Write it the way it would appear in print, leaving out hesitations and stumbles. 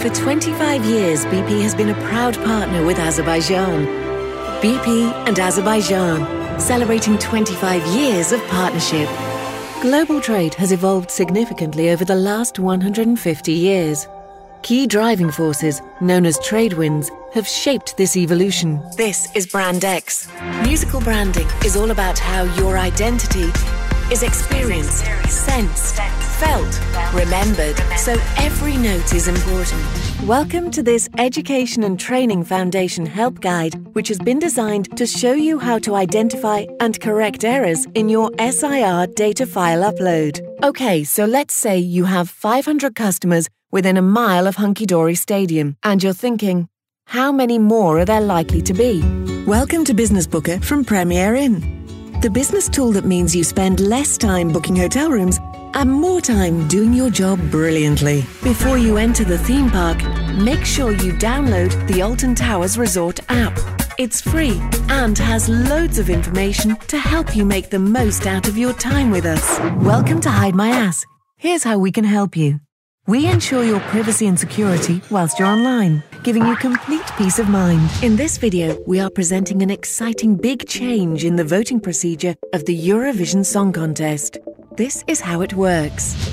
For 25 years, BP has been a proud partner with Azerbaijan. BP and Azerbaijan, celebrating 25 years of partnership. Global trade has evolved significantly over the last 150 years. Key driving forces, known as trade winds, have shaped this evolution. This is Brand X. Musical branding is all about how your identity is experienced, sensed, felt, remembered, so every note is important. Welcome to this Education and Training Foundation Help Guide, which has been designed to show you how to identify and correct errors in your SIR data file upload. Okay, so let's say you have 500 customers within a mile of Hunky Dory Stadium, and you're thinking, how many more are there likely to be? Welcome to Business Booker from Premier Inn, the business tool that means you spend less time booking hotel rooms and more time doing your job brilliantly. Before you enter the theme park, make sure you download the Alton Towers Resort app. It's free and has loads of information to help you make the most out of your time with us. Welcome to Hide My Ass. Here's how we can help you. We ensure your privacy and security whilst you're online, giving you complete peace of mind. In this video, we are presenting an exciting big change in the voting procedure of the Eurovision Song Contest. This is how it works.